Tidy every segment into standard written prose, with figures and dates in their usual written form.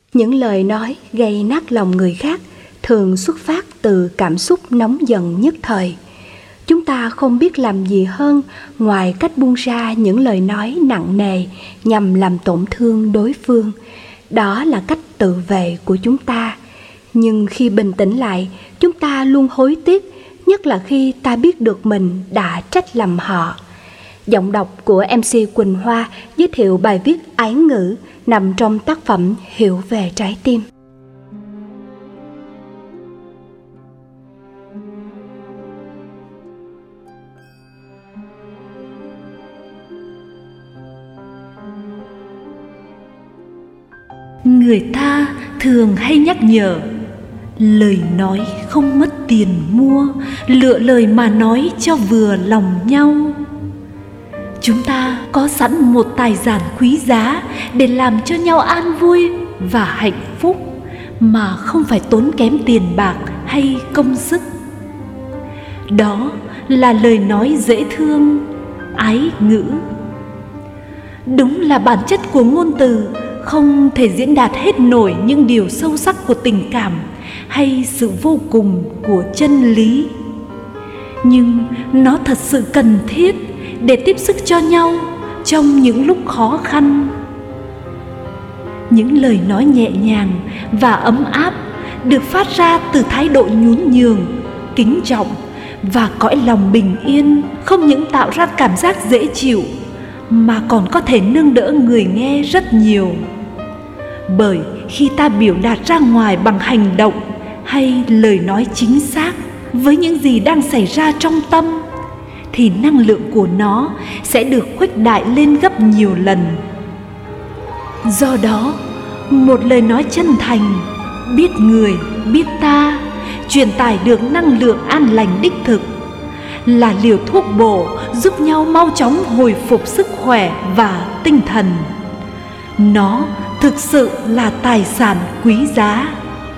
Những lời nói gây nát lòng người khác thường xuất phát từ cảm xúc nóng giận nhất thời. Chúng ta không biết làm gì hơn ngoài cách buông ra những lời nói nặng nề nhằm làm tổn thương đối phương. Đó là cách tự vệ của chúng ta. Nhưng khi bình tĩnh lại, chúng ta luôn hối tiếc, nhất là khi ta biết được mình đã trách lầm họ. Giọng đọc của MC Quỳnh Hoa giới thiệu bài viết Ái ngữ nằm trong tác phẩm Hiểu về trái tim. Người ta thường hay nhắc nhở, lời nói không mất tiền mua, lựa lời mà nói cho vừa lòng nhau. Chúng ta có sẵn một tài sản quý giá để làm cho nhau an vui và hạnh phúc mà không phải tốn kém tiền bạc hay công sức. Đó là lời nói dễ thương, ái ngữ. Đúng là bản chất của ngôn từ không thể diễn đạt hết nổi những điều sâu sắc của tình cảm hay sự vô cùng của chân lý. Nhưng nó thật sự cần thiết để tiếp sức cho nhau trong những lúc khó khăn. Những lời nói nhẹ nhàng và ấm áp được phát ra từ thái độ nhún nhường, kính trọng và cõi lòng bình yên, không những tạo ra cảm giác dễ chịu mà còn có thể nâng đỡ người nghe rất nhiều. Bởi khi ta biểu đạt ra ngoài bằng hành động hay lời nói chính xác với những gì đang xảy ra trong tâm, thì năng lượng của nó sẽ được khuếch đại lên gấp nhiều lần. Do đó, một lời nói chân thành, biết người, biết ta, truyền tải được năng lượng an lành đích thực, là liều thuốc bổ giúp nhau mau chóng hồi phục sức khỏe và tinh thần. Nó thực sự là tài sản quý giá.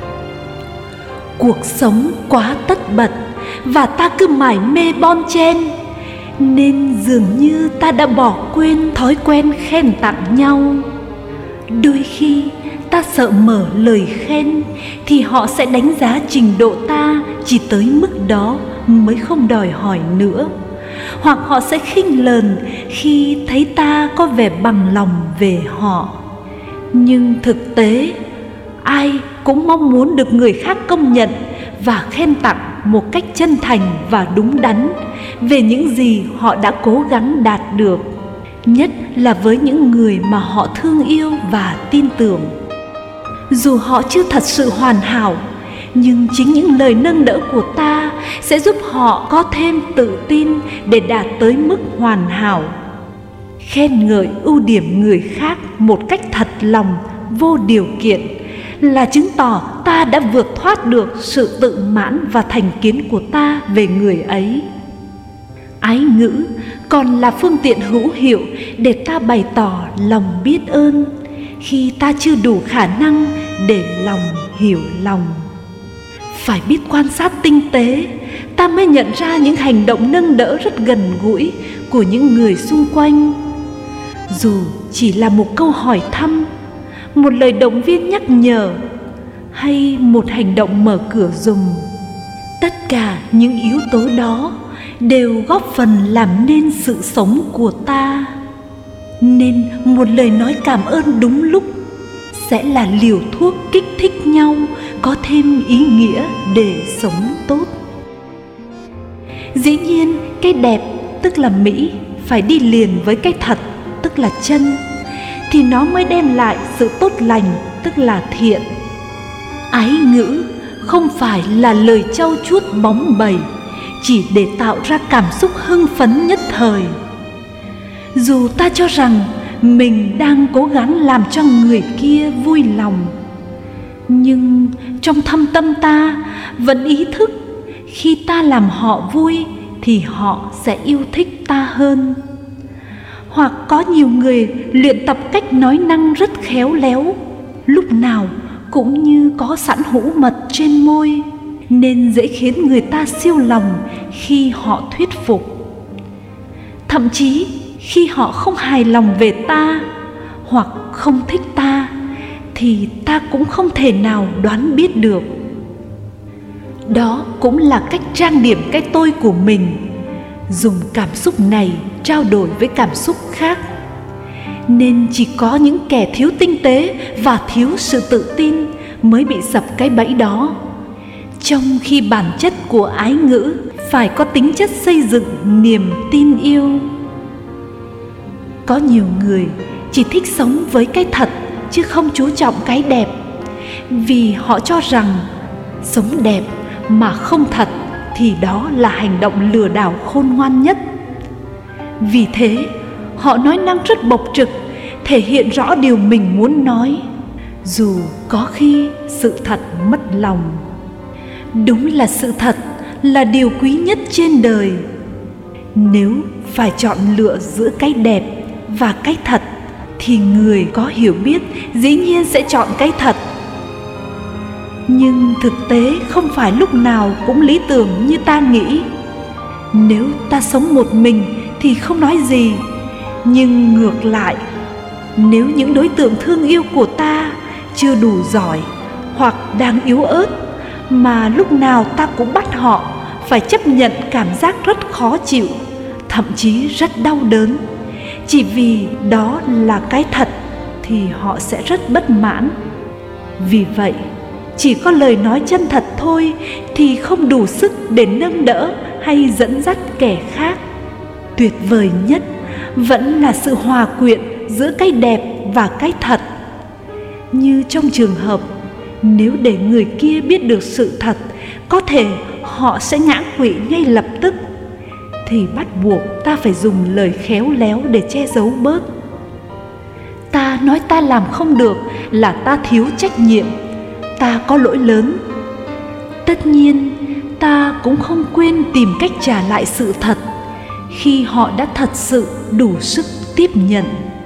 Cuộc sống quá tất bật và ta cứ mải mê bon chen, nên dường như ta đã bỏ quên thói quen khen tặng nhau. Đôi khi ta sợ mở lời khen thì họ sẽ đánh giá trình độ ta chỉ tới mức đó mới không đòi hỏi nữa, hoặc họ sẽ khinh lờn khi thấy ta có vẻ bằng lòng về họ. Nhưng thực tế, ai cũng mong muốn được người khác công nhận và khen tặng một cách chân thành và đúng đắn về những gì họ đã cố gắng đạt được, nhất là với những người mà họ thương yêu và tin tưởng. Dù họ chưa thật sự hoàn hảo, nhưng chính những lời nâng đỡ của ta sẽ giúp họ có thêm tự tin để đạt tới mức hoàn hảo. Khen ngợi ưu điểm người khác một cách thật lòng, vô điều kiện là chứng tỏ ta đã vượt thoát được sự tự mãn và thành kiến của ta về người ấy. Ái ngữ còn là phương tiện hữu hiệu để ta bày tỏ lòng biết ơn khi ta chưa đủ khả năng để lòng hiểu lòng. Phải biết quan sát tinh tế, ta mới nhận ra những hành động nâng đỡ rất gần gũi của những người xung quanh. Dù chỉ là một câu hỏi thăm, một lời động viên nhắc nhở, hay một hành động mở cửa giùm, tất cả những yếu tố đó đều góp phần làm nên sự sống của ta. Nên một lời nói cảm ơn đúng lúc sẽ là liều thuốc kích thích nhau có thêm ý nghĩa để sống tốt. Dĩ nhiên, cái đẹp tức là mỹ phải đi liền với cái thật tức là chân, thì nó mới đem lại sự tốt lành tức là thiện. Ái ngữ không phải là lời trau chuốt bóng bẩy chỉ để tạo ra cảm xúc hưng phấn nhất thời. Dù ta cho rằng mình đang cố gắng làm cho người kia vui lòng, nhưng trong thâm tâm ta vẫn ý thức khi ta làm họ vui thì họ sẽ yêu thích ta hơn. Hoặc có nhiều người luyện tập cách nói năng rất khéo léo, lúc nào cũng như có sẵn hũ mật trên môi, nên dễ khiến người ta siêu lòng khi họ thuyết phục. Thậm chí khi họ không hài lòng về ta hoặc không thích ta, thì ta cũng không thể nào đoán biết được. Đó cũng là cách trang điểm cái tôi của mình, dùng cảm xúc này trao đổi với cảm xúc khác. Nên chỉ có những kẻ thiếu tinh tế và thiếu sự tự tin mới bị sập cái bẫy đó, trong khi bản chất của ái ngữ phải có tính chất xây dựng niềm tin yêu. Có nhiều người chỉ thích sống với cái thật chứ không chú trọng cái đẹp, vì họ cho rằng sống đẹp mà không thật thì đó là hành động lừa đảo khôn ngoan nhất. Vì thế họ nói năng rất bộc trực, thể hiện rõ điều mình muốn nói, dù có khi sự thật mất lòng. Đúng là sự thật là điều quý nhất trên đời. Nếu phải chọn lựa giữa cái đẹp và cái thật thì người có hiểu biết dĩ nhiên sẽ chọn cái thật. Nhưng thực tế không phải lúc nào cũng lý tưởng như ta nghĩ. Nếu ta sống một mình thì không nói gì, nhưng ngược lại, nếu những đối tượng thương yêu của ta chưa đủ giỏi hoặc đang yếu ớt, mà lúc nào ta cũng bắt họ phải chấp nhận cảm giác rất khó chịu, thậm chí rất đau đớn, chỉ vì đó là cái thật, thì họ sẽ rất bất mãn. Vì vậy, chỉ có lời nói chân thật thôi thì không đủ sức để nâng đỡ hay dẫn dắt kẻ khác. Tuyệt vời nhất vẫn là sự hòa quyện giữa cái đẹp và cái thật. Như trong trường hợp, nếu để người kia biết được sự thật, có thể họ sẽ ngã quỵ ngay lập tức, thì bắt buộc ta phải dùng lời khéo léo để che giấu bớt. Ta nói ta làm không được là ta thiếu trách nhiệm, ta có lỗi lớn. Tất nhiên, ta cũng không quên tìm cách trả lại sự thật khi họ đã thật sự đủ sức tiếp nhận.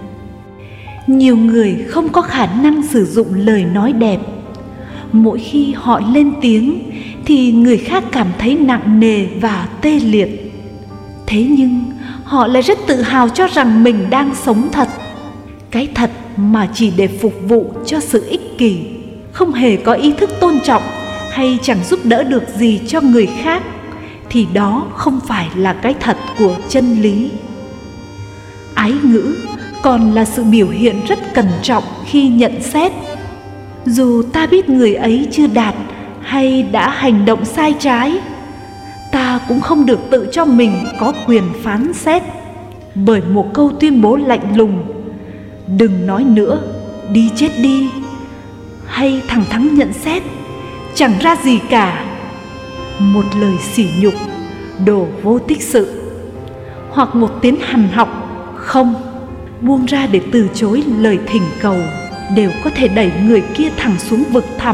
Nhiều người không có khả năng sử dụng lời nói đẹp. Mỗi khi họ lên tiếng thì người khác cảm thấy nặng nề và tê liệt. Thế nhưng họ lại rất tự hào cho rằng mình đang sống thật. Cái thật mà chỉ để phục vụ cho sự ích kỷ, không hề có ý thức tôn trọng hay chẳng giúp đỡ được gì cho người khác, thì đó không phải là cái thật của chân lý. Ái ngữ còn là sự biểu hiện rất cẩn trọng khi nhận xét. Dù ta biết người ấy chưa đạt hay đã hành động sai trái, ta cũng không được tự cho mình có quyền phán xét bởi một câu tuyên bố lạnh lùng: đừng nói nữa, đi chết đi, hay thẳng thắn nhận xét: chẳng ra gì cả, một lời sỉ nhục, đồ vô tích sự, hoặc một tiếng hằn học không buông ra để từ chối lời thỉnh cầu, đều có thể đẩy người kia thẳng xuống vực thẳm.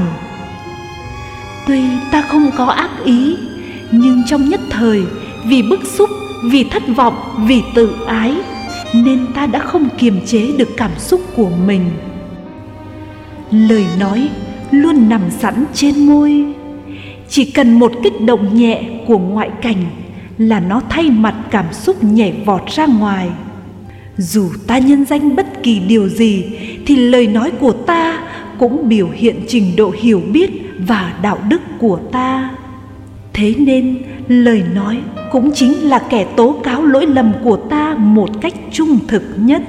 Tuy ta không có ác ý, nhưng trong nhất thời, vì bức xúc, vì thất vọng, vì tự ái, nên ta đã không kiềm chế được cảm xúc của mình. Lời nói luôn nằm sẵn trên môi, chỉ cần một kích động nhẹ của ngoại cảnh là nó thay mặt cảm xúc nhảy vọt ra ngoài. Dù ta nhân danh bất kỳ điều gì thì lời nói của ta cũng biểu hiện trình độ hiểu biết và đạo đức của ta. Thế nên lời nói cũng chính là kẻ tố cáo lỗi lầm của ta một cách trung thực nhất.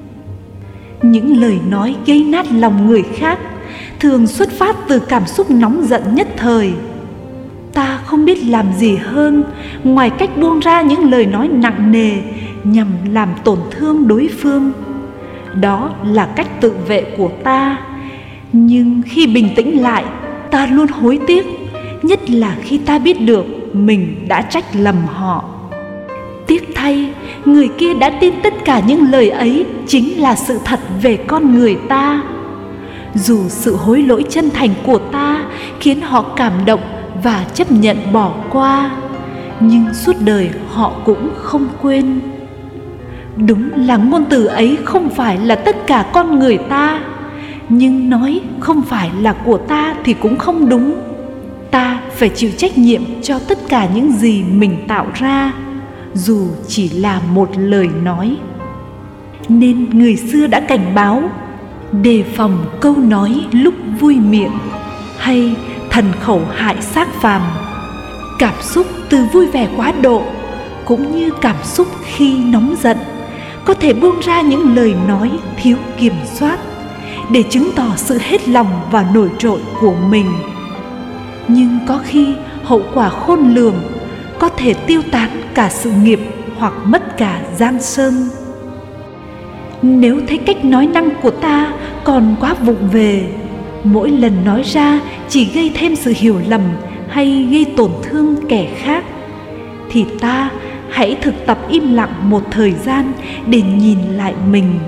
Những lời nói gây nát lòng người khác thường xuất phát từ cảm xúc nóng giận nhất thời. Ta không biết làm gì hơn ngoài cách buông ra những lời nói nặng nề nhằm làm tổn thương đối phương. Đó là cách tự vệ của ta. Nhưng khi bình tĩnh lại, ta luôn hối tiếc, nhất là khi ta biết được mình đã trách lầm họ. Tiếc thay, người kia đã tin tất cả những lời ấy chính là sự thật về con người ta. Dù sự hối lỗi chân thành của ta khiến họ cảm động và chấp nhận bỏ qua, nhưng suốt đời họ cũng không quên. Đúng là ngôn từ ấy không phải là tất cả con người ta, nhưng nói không phải là của ta thì cũng không đúng. Ta phải chịu trách nhiệm cho tất cả những gì mình tạo ra, dù chỉ là một lời nói. Nên người xưa đã cảnh báo: đề phòng câu nói lúc vui miệng hay thần khẩu hại xác phàm. Cảm xúc từ vui vẻ quá độ cũng như cảm xúc khi nóng giận có thể buông ra những lời nói thiếu kiểm soát để chứng tỏ sự hết lòng và nổi trội của mình. Nhưng có khi hậu quả khôn lường, có thể tiêu tán cả sự nghiệp hoặc mất cả giang sơn. Nếu thấy cách nói năng của ta còn quá vụng về, mỗi lần nói ra chỉ gây thêm sự hiểu lầm hay gây tổn thương kẻ khác, thì ta hãy thực tập im lặng một thời gian để nhìn lại mình.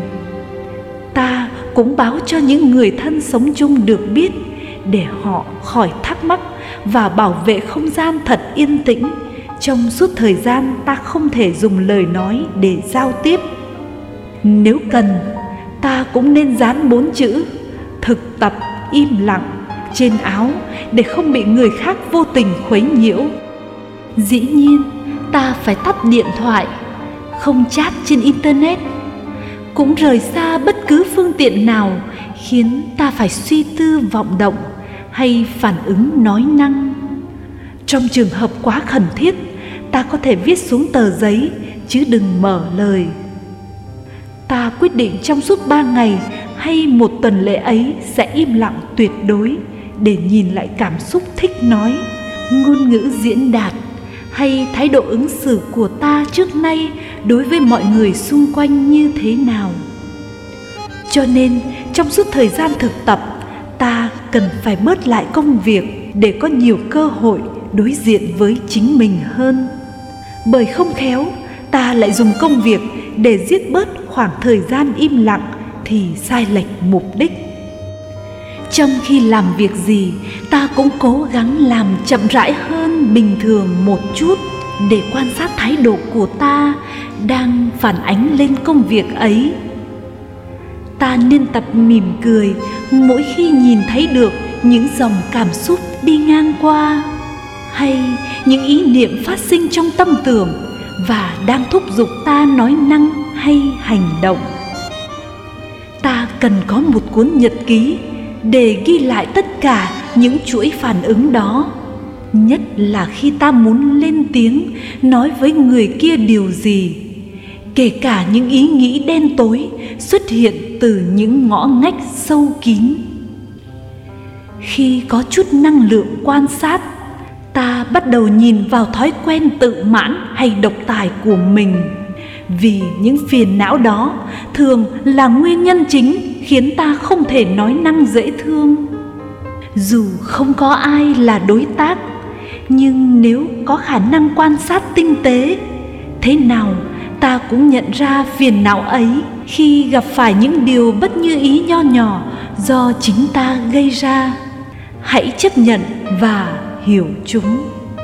Ta cũng báo cho những người thân sống chung được biết, để họ khỏi thắc mắc và bảo vệ không gian thật yên tĩnh trong suốt thời gian ta không thể dùng lời nói để giao tiếp. Nếu cần, ta cũng nên dán 4 chữ thực tập im lặng trên áo để không bị người khác vô tình khuấy nhiễu. Dĩ nhiên, ta phải tắt điện thoại, không chat trên internet, cũng rời xa bất cứ phương tiện nào khiến ta phải suy tư vọng động hay phản ứng nói năng. Trong trường hợp quá khẩn thiết, ta có thể viết xuống tờ giấy chứ đừng mở lời. Ta quyết định trong suốt 3 ngày hay 1 tuần lễ ấy sẽ im lặng tuyệt đối để nhìn lại cảm xúc thích nói, ngôn ngữ diễn đạt hay thái độ ứng xử của ta trước nay đối với mọi người xung quanh như thế nào. Cho nên trong suốt thời gian thực tập, ta cần phải bớt lại công việc để có nhiều cơ hội đối diện với chính mình hơn. Bởi không khéo, ta lại dùng công việc để giết bớt khoảng thời gian im lặng thì sai lệch mục đích. Trong khi làm việc gì, ta cũng cố gắng làm chậm rãi hơn bình thường một chút để quan sát thái độ của ta đang phản ánh lên công việc ấy. Ta nên tập mỉm cười mỗi khi nhìn thấy được những dòng cảm xúc đi ngang qua, hay những ý niệm phát sinh trong tâm tưởng và đang thúc giục ta nói năng hay hành động. Ta cần có một cuốn nhật ký để ghi lại tất cả những chuỗi phản ứng đó, nhất là khi ta muốn lên tiếng nói với người kia điều gì, kể cả những ý nghĩ đen tối xuất hiện từ những ngõ ngách sâu kín. Khi có chút năng lượng quan sát, ta bắt đầu nhìn vào thói quen tự mãn hay độc tài của mình, vì những phiền não đó thường là nguyên nhân chính khiến ta không thể nói năng dễ thương. Dù không có ai là đối tác, nhưng nếu có khả năng quan sát tinh tế, thế nào ta cũng nhận ra phiền não ấy khi gặp phải những điều bất như ý nho nhỏ do chính ta gây ra. Hãy chấp nhận và hiểu chúng.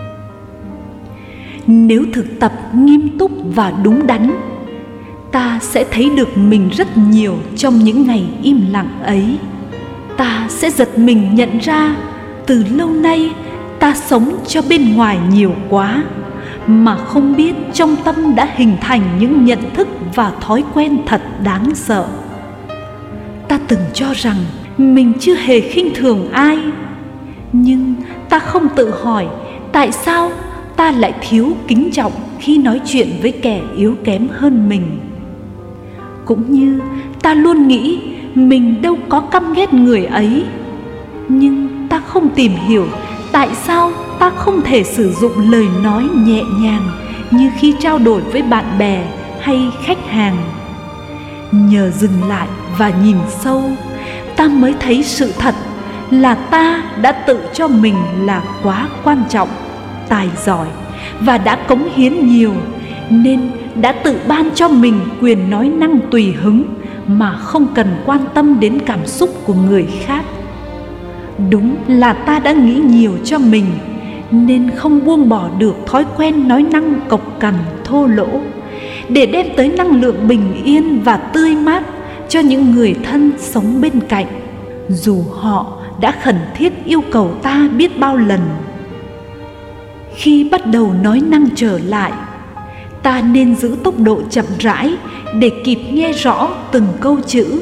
Nếu thực tập nghiêm túc và đúng đắn, ta sẽ thấy được mình rất nhiều trong những ngày im lặng ấy. Ta sẽ giật mình nhận ra từ lâu nay ta sống cho bên ngoài nhiều quá, mà không biết trong tâm đã hình thành những nhận thức và thói quen thật đáng sợ. Ta từng cho rằng mình chưa hề khinh thường ai, nhưng ta không tự hỏi tại sao ta lại thiếu kính trọng khi nói chuyện với kẻ yếu kém hơn mình. Cũng như ta luôn nghĩ mình đâu có căm ghét người ấy, nhưng ta không tìm hiểu tại sao ta không thể sử dụng lời nói nhẹ nhàng như khi trao đổi với bạn bè hay khách hàng. Nhờ dừng lại và nhìn sâu, ta mới thấy sự thật là ta đã tự cho mình là quá quan trọng, tài giỏi và đã cống hiến nhiều, nên đã tự ban cho mình quyền nói năng tùy hứng mà không cần quan tâm đến cảm xúc của người khác. Đúng là ta đã nghĩ nhiều cho mình, nên không buông bỏ được thói quen nói năng cộc cằn thô lỗ, để đem tới năng lượng bình yên và tươi mát cho những người thân sống bên cạnh, dù họ đã khẩn thiết yêu cầu ta biết bao lần. Khi bắt đầu nói năng trở lại, ta nên giữ tốc độ chậm rãi để kịp nghe rõ từng câu chữ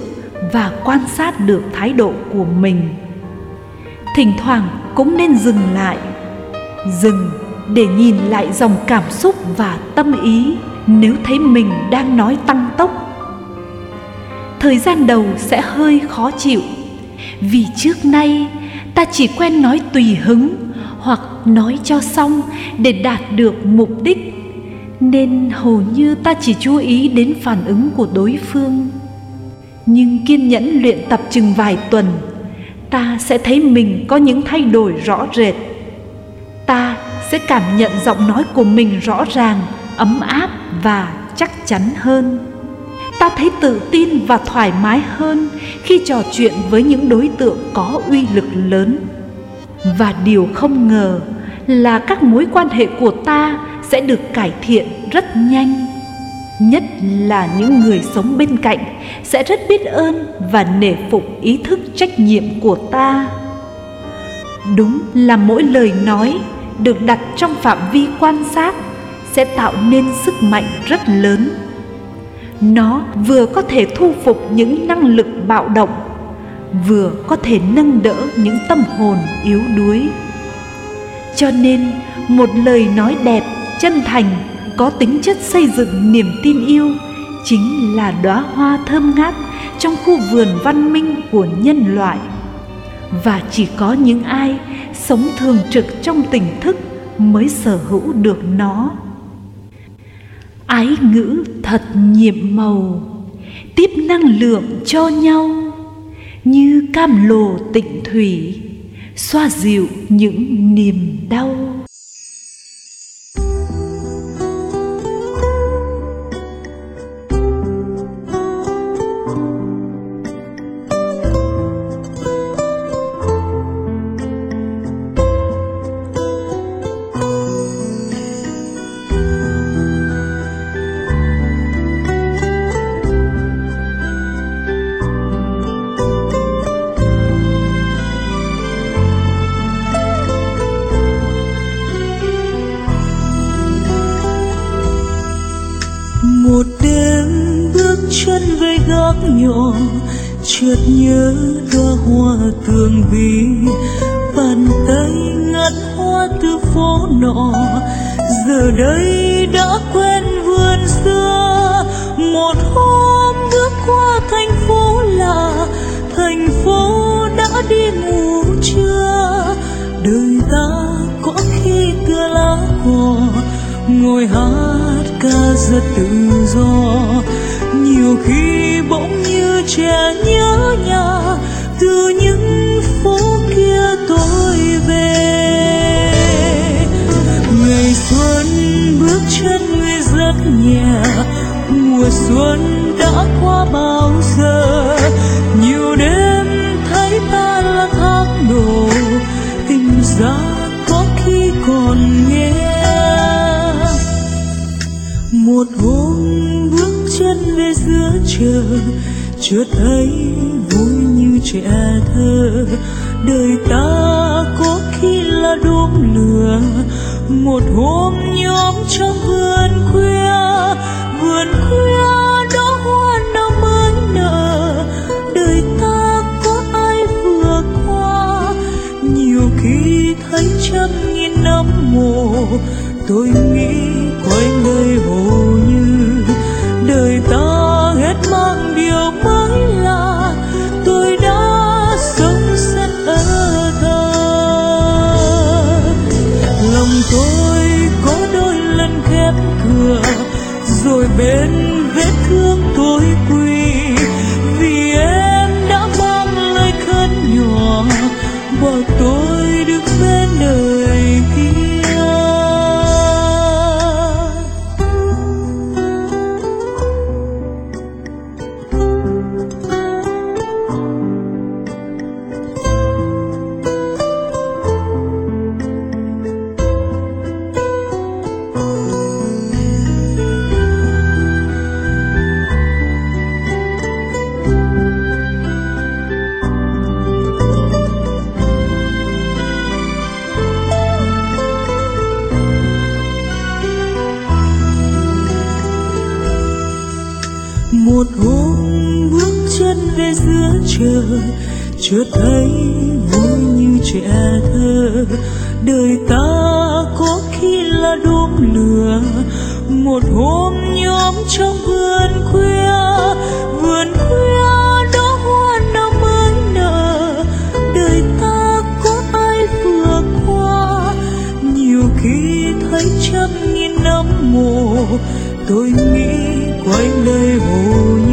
và quan sát được thái độ của mình. Thỉnh thoảng cũng nên dừng lại, dừng để nhìn lại dòng cảm xúc và tâm ý nếu thấy mình đang nói tăng tốc. Thời gian đầu sẽ hơi khó chịu, vì trước nay ta chỉ quen nói tùy hứng hoặc nói cho xong để đạt được mục đích, nên hầu như ta chỉ chú ý đến phản ứng của đối phương. Nhưng kiên nhẫn luyện tập chừng vài tuần, ta sẽ thấy mình có những thay đổi rõ rệt. Ta sẽ cảm nhận giọng nói của mình rõ ràng, ấm áp và chắc chắn hơn. Ta thấy tự tin và thoải mái hơn khi trò chuyện với những đối tượng có uy lực lớn. Và điều không ngờ là các mối quan hệ của ta sẽ được cải thiện rất nhanh. Nhất là những người sống bên cạnh sẽ rất biết ơn và nể phục ý thức trách nhiệm của ta. Đúng là mỗi lời nói được đặt trong phạm vi quan sát sẽ tạo nên sức mạnh rất lớn. Nó vừa có thể thu phục những năng lực bạo động, vừa có thể nâng đỡ những tâm hồn yếu đuối. Cho nên một lời nói đẹp, chân thành, có tính chất xây dựng niềm tin yêu chính là đóa hoa thơm ngát trong khu vườn văn minh của nhân loại. Và chỉ có những ai sống thường trực trong tỉnh thức mới sở hữu được nó. Ái ngữ thật nhiệm màu, tiếp năng lượng cho nhau, như cam lồ tịnh thủy, xoa dịu những niềm đau. Một đêm bước chân về gác nhỏ, chợt nhớ đóa hoa tường vi. Bàn tay ngắt hoa từ phố nọ, giờ đây đã quen vườn xưa. Một hôm bước qua thành phố lạ, thành phố đã đi ngủ trưa. Đời ta có khi tựa lá cỏ, ngồi hát ca rất tự do. Nhiều khi bỗng như trẻ nhớ nhà, từ những phố kia tôi về. Ngày xuân bước chân người rất nhẹ, mùa xuân đã qua bao giờ. Nhiều đêm thấy ta là thác đổ, tình ra có khi còn nghe. Một hôm bước chân về giữa trời, chợt thấy vui như trẻ thơ. Đời ta có khi là đốm lửa, một hôm nhóm trong vườn khuya. Vườn khuya đó hoa nào mới nở, đời ta có ai vừa qua. Nhiều khi thấy trăm nghìn năm mồ, tôi nghĩ quanh đời hồ như đời ta hết mang điều mới lạ. Tôi đã sống rất ở thơ, lòng tôi có đôi lần khép cửa, rồi bên vết thương tôi quỳ. Vì em đã mang lời khấn nhỏ, bỏ tôi đứng bên đời kia. chờ, chợt thấy vui như trẻ thơ. Đời ta có khi là đốm lửa, một hôm nhóm trong vườn khuya, đó hoa nào mới nở. Đời ta có ai vừa qua, nhiều khi thấy trăm nghìn năm mồ, tôi nghĩ quanh đây hồ